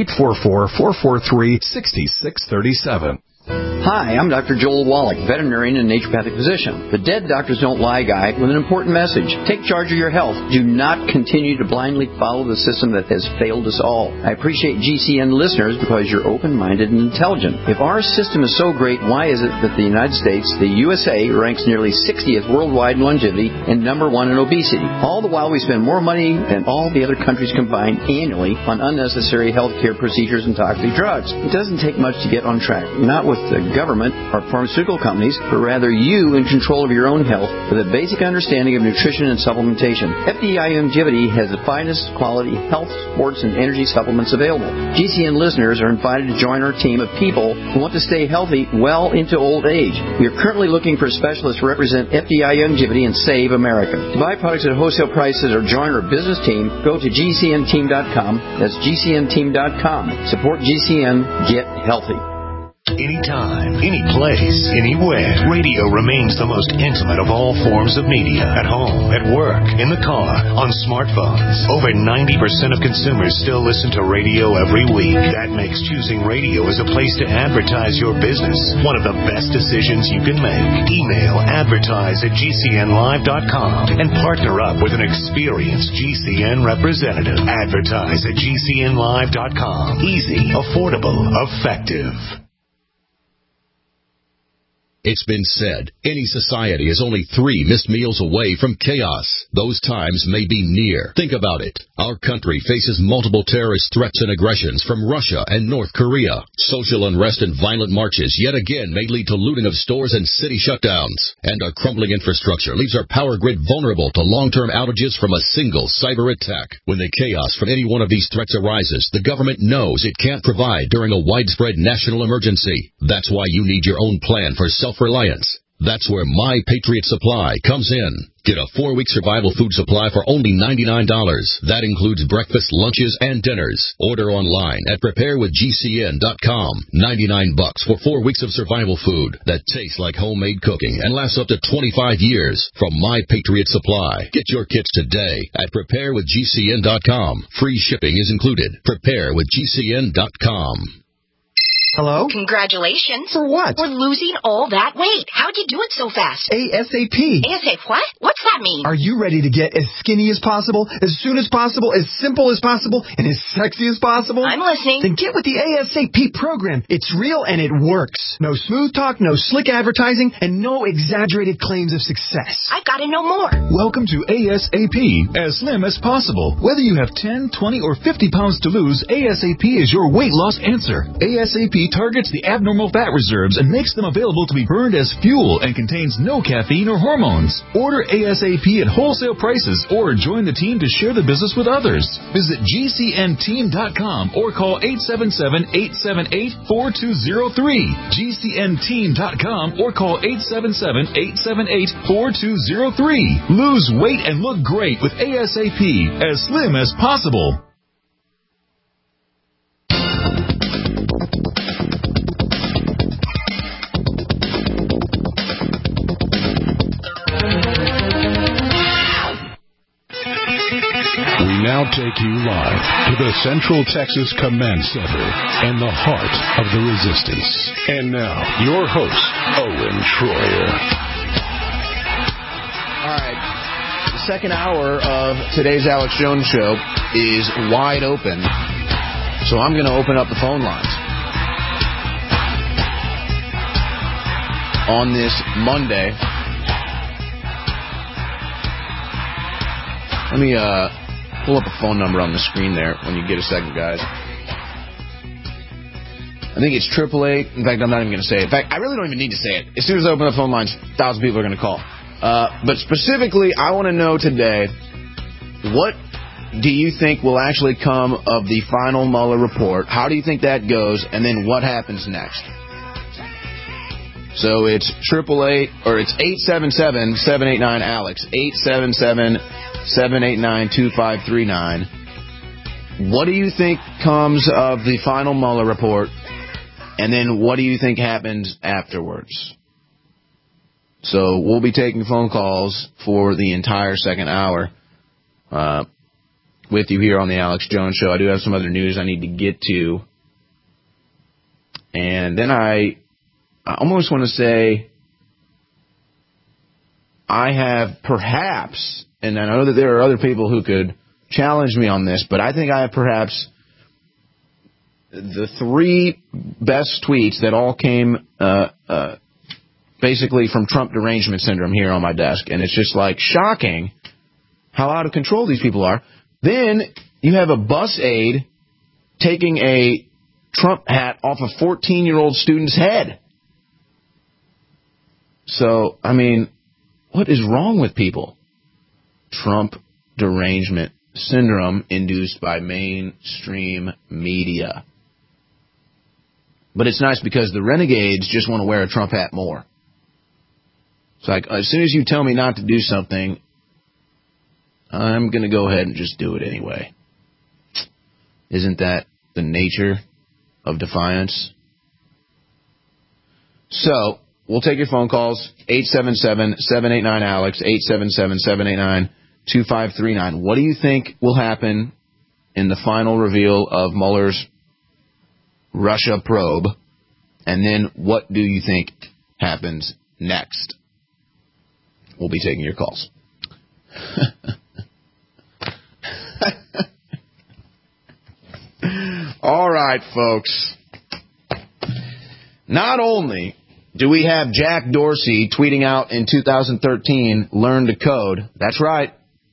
844-443-6637. Hi, I'm Dr. Joel Wallach, veterinarian and naturopathic physician. The Dead Doctors Don't Lie guy with an important message. Take charge of your health. Do not continue to blindly follow the system that has failed us all. I appreciate GCN listeners because you're open-minded and intelligent. If our system is so great, why is it that the United States, the USA, ranks nearly 60th worldwide in longevity and number 1 in obesity? All the while we spend more money than all the other countries combined annually on unnecessary health care procedures and toxic drugs. It doesn't take much to get on track. Not with the government or pharmaceutical companies, but rather you in control of your own health with a basic understanding of nutrition and supplementation. FDI Longevity has the finest quality health, sports, and energy supplements available. GCN listeners are invited to join our team of people who want to stay healthy well into old age. We are currently looking for specialists to represent FDI Longevity and Save America. To buy products at wholesale prices or join our business team, go to GCNteam.com. That's GCNteam.com. Support GCN. Get healthy. Anytime, any place, anywhere. Radio remains the most intimate of all forms of media. At home, at work, in the car, on smartphones. Over 90% of consumers still listen to radio every week. That makes choosing radio as a place to advertise your business one of the best decisions you can make. Email advertise@gcnlive.com and partner up with an experienced GCN representative. Advertise@gcnlive.com. Easy, affordable, effective. It's been said, any society is only 3 missed meals away from chaos. Those times may be near. Think about it. Our country faces multiple terrorist threats and aggressions from Russia and North Korea. Social unrest and violent marches yet again may lead to looting of stores and city shutdowns. And our crumbling infrastructure leaves our power grid vulnerable to long-term outages from a single cyber attack. When the chaos from any one of these threats arises, the government knows it can't provide during a widespread national emergency. That's why you need your own plan for self-reliance. That's where My Patriot Supply comes in. Get a 4-week survival food supply for only $99. That includes breakfast, lunches, and dinners. Order online at preparewithgcn.com. $99 for 4 weeks of survival food that tastes like homemade cooking and lasts up to 25 years from My Patriot Supply. Get your kits today at preparewithgcn.com. Free shipping is included. Preparewithgcn.com. Hello? Congratulations. For what? For losing all that weight. How'd you do it so fast? ASAP. ASAP what? What's that mean? Are you ready to get as skinny as possible, as soon as possible, as simple as possible, and as sexy as possible? I'm listening. Then get with the ASAP program. It's real and it works. No smooth talk, no slick advertising, and no exaggerated claims of success. I've got to know more. Welcome to ASAP, as slim as possible. Whether you have 10, 20, or 50 pounds to lose, ASAP is your weight loss answer. ASAP targets the abnormal fat reserves and makes them available to be burned as fuel and contains no caffeine or hormones. Order ASAP at wholesale prices or join the team to share the business with others. Visit GCNteam.com or call 877-878-4203. GCNteam.com or call 877-878-4203. Lose weight and look great with ASAP, as slim as possible. We now take you live to the Central Texas Command Center and the heart of the resistance. And now, your host, Owen Schroyer. All right. The second hour of today's Alex Jones Show is wide open, so I'm going to open up the phone lines. On this Monday, let me pull up a phone number on the screen there when you get a second, guys. I think it's 888. In fact, I'm not even going to say it. In fact, I really don't even need to say it. As soon as I open the phone lines, 1,000 people are going to call. But specifically, I want to know today, what do you think will actually come of the final Mueller report? How do you think that goes? And then what happens next? So it's 888, or it's 877-789-ALEX, 877-789-2539. What do you think comes of the final Mueller report? And then what do you think happens afterwards? So we'll be taking phone calls for the entire second hour with you here on the Alex Jones Show. I do have some other news I need to get to. And then I almost want to say I have perhaps, and I know that there are other people who could challenge me on this, but I think I have perhaps the 3 best tweets that all came basically from Trump derangement syndrome here on my desk. And it's just like shocking how out of control these people are. Then you have a bus aide taking a Trump hat off a 14-year-old student's head. So, I mean, what is wrong with people? Trump derangement syndrome induced by mainstream media. But it's nice because the renegades just want to wear a Trump hat more. It's like, as soon as you tell me not to do something, I'm going to go ahead and just do it anyway. Isn't that the nature of defiance? So, we'll take your phone calls, 877-789-ALEX, 877-789-2539. What do you think will happen in the final reveal of Mueller's Russia probe? And then what do you think happens next? We'll be taking your calls. All right, folks. Not only do we have Jack Dorsey tweeting out in 2013, learn to code. That's right.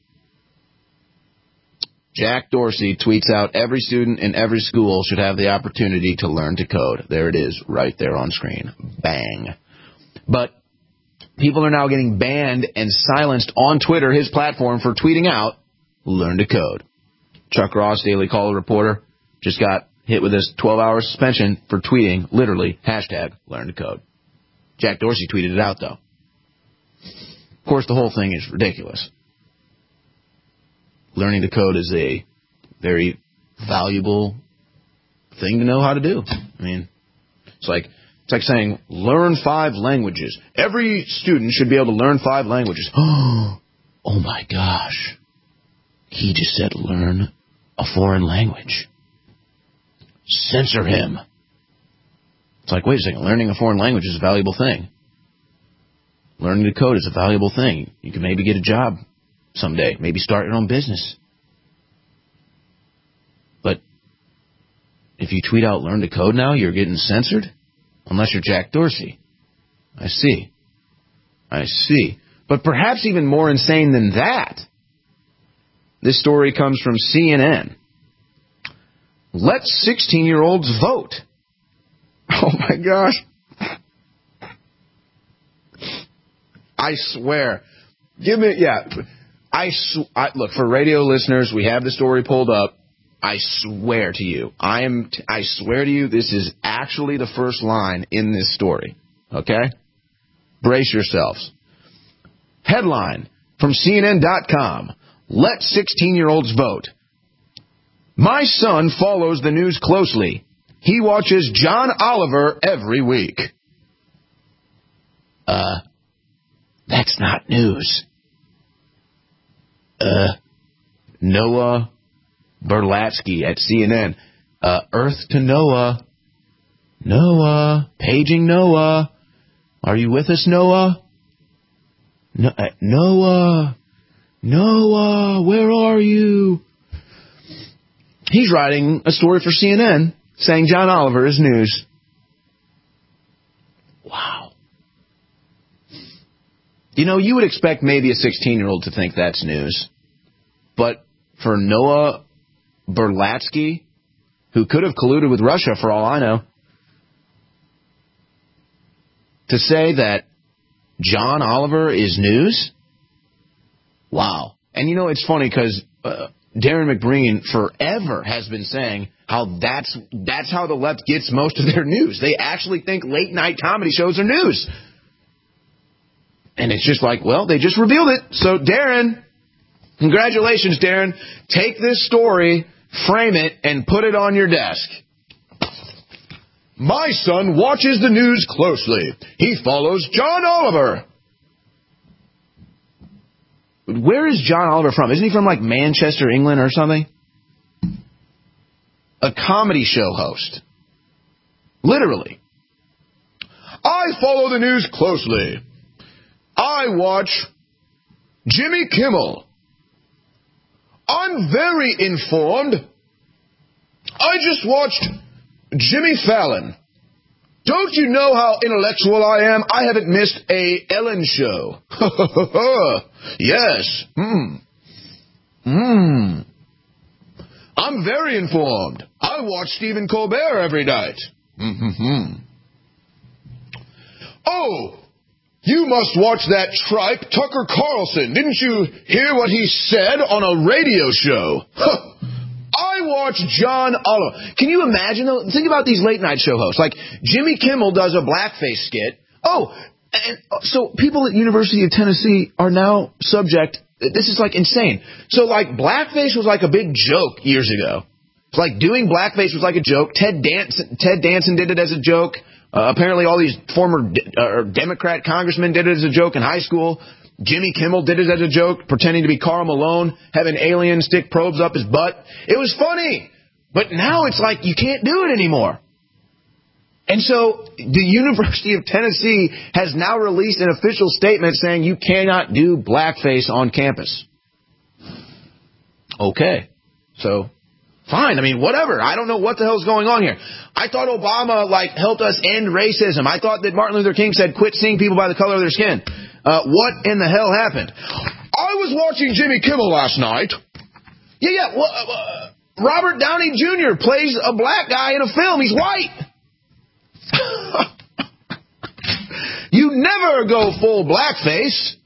Jack Dorsey tweets out every student in every school should have the opportunity to learn to code. There it is, right there on screen. Bang. But people are now getting banned and silenced on Twitter, his platform, for tweeting out, learn to code. Chuck Ross, Daily Caller reporter, just got hit with this 12-hour suspension for tweeting, literally, hashtag learn to code. Jack Dorsey tweeted it out, though. Of course, the whole thing is ridiculous. Learning to code is a very valuable thing to know how to do. I mean, it's like saying, learn 5 languages. Every student should be able to learn 5 languages. Oh my gosh. He just said learn a foreign language. Censor him. It's like, wait a second, learning a foreign language is a valuable thing. Learning to code is a valuable thing. You can maybe get a job someday. Maybe start your own business. But if you tweet out learn to code now, you're getting censored? Unless you're Jack Dorsey. I see. But perhaps even more insane than that, this story comes from CNN. Let 16-year-olds vote. Oh, my gosh. I swear. Look, for radio listeners, we have the story pulled up. I swear to you, I swear to you, this is actually the first line in this story. Okay? Brace yourselves. Headline from CNN.com. Let 16-year-olds vote. My son follows the news closely. He watches John Oliver every week. That's not news. Noah Berlatsky at CNN. Earth to Noah. Noah. Paging Noah. Are you with us, Noah? Noah. Noah, where are you? He's writing a story for CNN saying John Oliver is news. Wow. You know, you would expect maybe a 16-year-old to think that's news. But for Noah Berlatsky, who could have colluded with Russia for all I know, to say that John Oliver is news? Wow. And you know, it's funny because Darren McBreen forever has been saying how that's how the left gets most of their news. They actually think late night comedy shows are news. And it's just like, well, they just revealed it. So Darren, congratulations, Darren. Take this story, frame it, and put it on your desk. My son watches the news closely. He follows John Oliver. Where is John Oliver from? Isn't he from like Manchester, England or something? A comedy show host. Literally. I follow the news closely. I watch Jimmy Kimmel. I'm very informed. I just watched Jimmy Fallon. Don't you know how intellectual I am? I haven't missed a Ellen show. Yes. I'm very informed. I watch Stephen Colbert every night. Oh, You must watch that tripe, Tucker Carlson. Didn't you hear what he said on a radio show? I watch John Oliver. Can you imagine, though? Think about these late-night show hosts. Like, Jimmy Kimmel does a blackface skit. Oh, and so people at University of Tennessee are now subject. This is, like, insane. So, like, blackface was like a big joke years ago. It's like doing blackface was like a joke. Ted Danson did it as a joke. Apparently all these former Democrat congressmen did it as a joke in high school. Jimmy Kimmel did it as a joke, pretending to be Karl Malone, having aliens stick probes up his butt. It was funny. But now it's like you can't do it anymore. And so the University of Tennessee has now released an official statement saying you cannot do blackface on campus. Okay. So, fine. I mean, whatever. I don't know what the hell's going on here. I thought Obama, helped us end racism. I thought that Martin Luther King said, quit seeing people by the color of their skin. What in the hell happened? I was watching Jimmy Kimmel last night. Robert Downey Jr. plays a black guy in a film. He's white. You never go full blackface.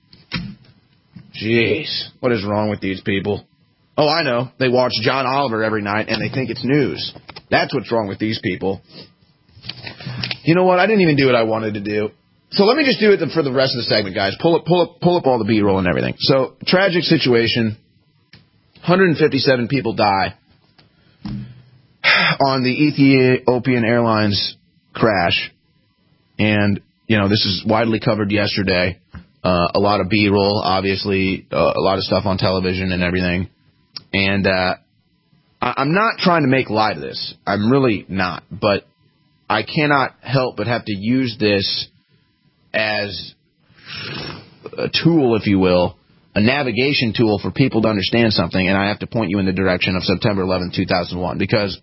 Jeez. What is wrong with these people? Oh, I know. They watch John Oliver every night, and they think it's news. That's what's wrong with these people. You know what? I didn't even do what I wanted to do. So let me just do it for the rest of the segment, guys. Pull up all the B-roll and everything. So, tragic situation. 157 people die on the Ethiopian Airlines crash. And, this is widely covered yesterday. A lot of B-roll, obviously, a lot of stuff on television and everything. And I'm not trying to make light of this. I'm really not. But I cannot help but have to use this as a tool, if you will, a navigation tool for people to understand something. And I have to point you in the direction of September 11, 2001. Because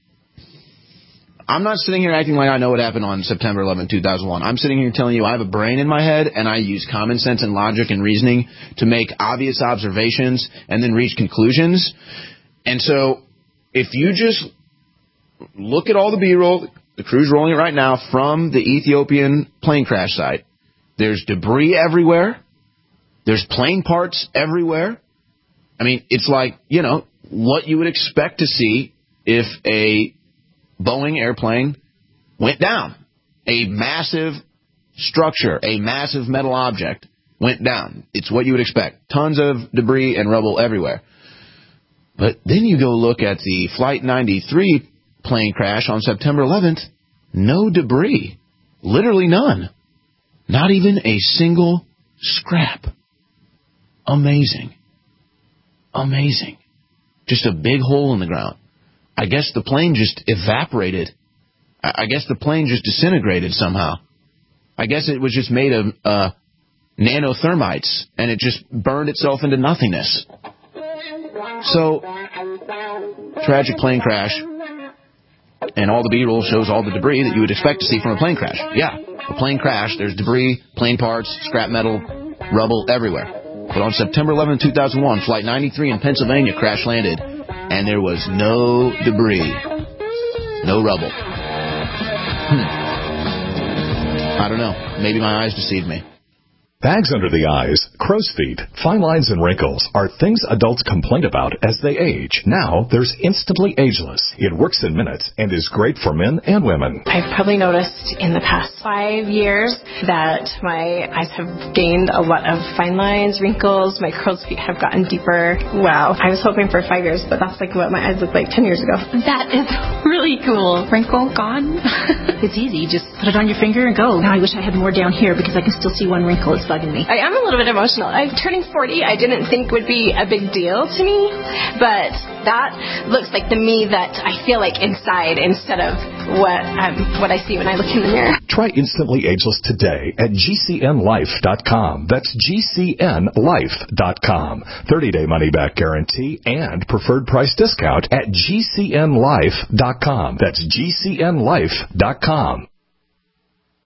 I'm not sitting here acting like I know what happened on September 11, 2001. I'm sitting here telling you I have a brain in my head, and I use common sense and logic and reasoning to make obvious observations and then reach conclusions. And so if you just look at all the B-roll, the crew's rolling it right now from the Ethiopian plane crash site. There's debris everywhere. There's plane parts everywhere. I mean, it's like, what you would expect to see if a Boeing airplane went down. A massive structure, a massive metal object went down. It's what you would expect. Tons of debris and rubble everywhere. But then you go look at the Flight 93 plane crash on September 11th. No debris. Literally none. Not even a single scrap. Amazing. Amazing. Just a big hole in the ground. I guess the plane just evaporated. I guess the plane just disintegrated somehow. I guess it was just made of nanothermites, and it just burned itself into nothingness. So, tragic plane crash, and all the B-roll shows all the debris that you would expect to see from a plane crash. Yeah, a plane crash, there's debris, plane parts, scrap metal, rubble everywhere. But on September 11, 2001, Flight 93 in Pennsylvania crash-landed, and there was no debris, no rubble. I don't know. Maybe my eyes deceived me. Bags under the eyes, crow's feet, fine lines, and wrinkles are things adults complain about as they age. Now, there's Instantly Ageless. It works in minutes and is great for men and women. I've probably noticed in the past 5 years that my eyes have gained a lot of fine lines, wrinkles, my crow's feet have gotten deeper. Wow. I was hoping for 5 years, but that's like what my eyes looked like 10 years ago. That is really cool. Wrinkle gone? It's easy. You just put it on your finger and go. Now I wish I had more down here because I can still see one wrinkle. It's bugging me. I am a little bit emotional. I'm turning 40. I didn't think would be a big deal to me, but that looks like the me that I feel like inside instead of what I see when I look in the mirror. Try Instantly Ageless today at GCNLife.com. That's GCNLife.com. 30-day money-back guarantee and preferred price discount at GCNLife.com. That's GCNLife.com.